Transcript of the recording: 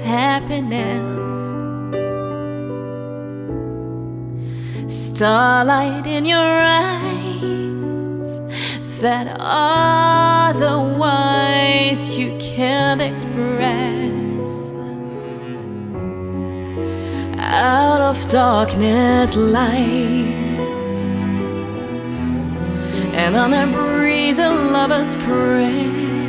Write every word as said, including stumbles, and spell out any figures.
happiness. Starlight in your eyes that otherwise you can't express. Out of darkness, light, and on a breeze a lover's prayer.